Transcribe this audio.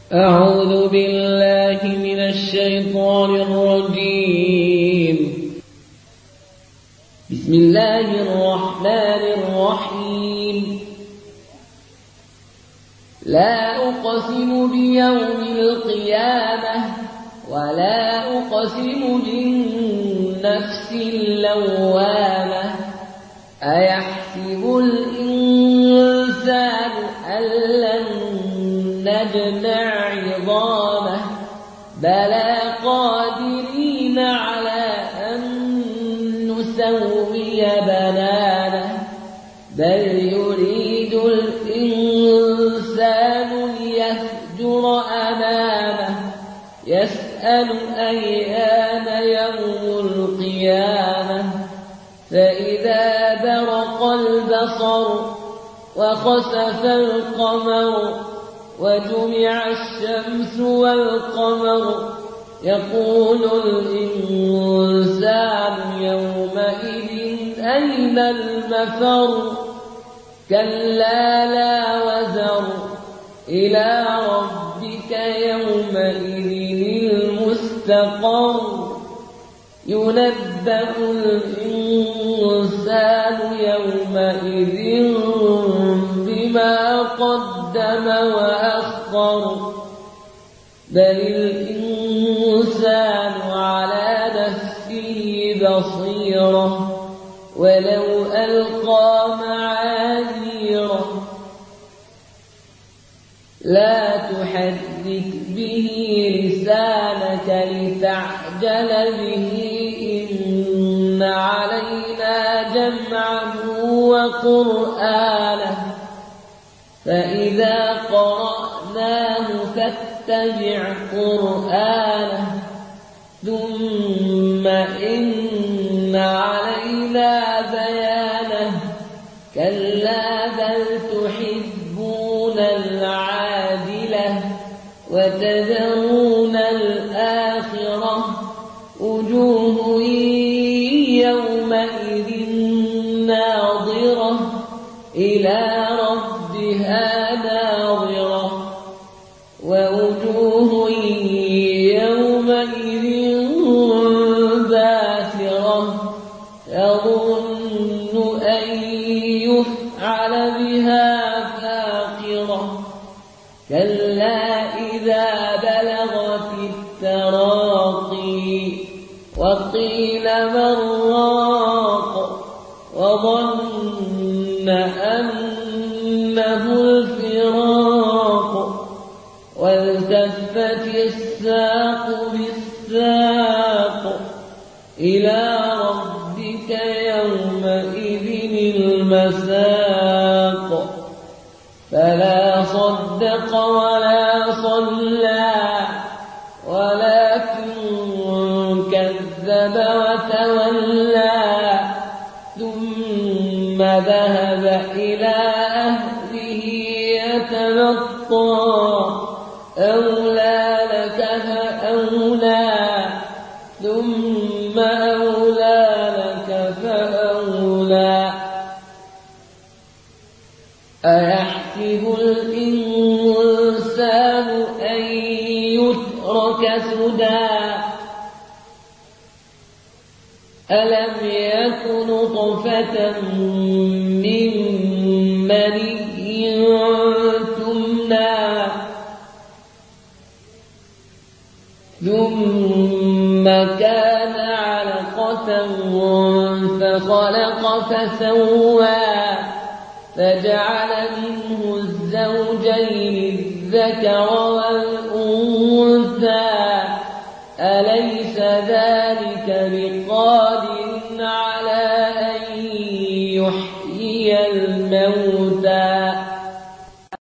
أعوذ بالله من الشيطان الرجيم. بسم الله الرحمن الرحيم. لا أقسم بيوم القيامة ولا أقسم بالنفس اللوامة أيحسب الإنسان أن لن نجمع عظامه بلى قادرين على أن نسوي بنانه بل يريد الإنسان ليفجر أمامه يسأل أيان يوم القيامة فإذا برق البصر وخسف القمر وجمع الشمس والقمر يقول الإنسان يومئذ أين المفر كلا لا وزر إلى ربك يومئذ المستقر ينبأ الإنسان يومئذ بما قدم وأخر بل الإنسان على نفسه بصيرة ولو ألقى معاذيره لا تحرك به لسانك لتعجل به إن علينا جمعه وقرآنه فإذا قرأناه فاتبع قرآنه ثم إن علينا بيانه كلا بل تحبون العاجلة وتذرون الآخرة وجوه يومئذ ناظرة إلى ربها ناظرة ووجوه يومئذ باسرة تظن أن يفعل بها فاقرة كلا إذا بلغت التراقي وقيل من راق وظن أنه الفراق والتفت الساق بالساق إلى ربك يومئذ المساق فلا صدق ولا صلى ولكن كذب وتولى ثم ذهب إلى أهله يتمطى أولى لك فأولى ثم أولى لك فأولى أيحسب الإنسان أن يترك سدى ألم يك نطفة من مني تمنى ثم كان علقة فخلق فسوى فجعل منه الزوجين الذكر والأنثى أليس ذلك بقادر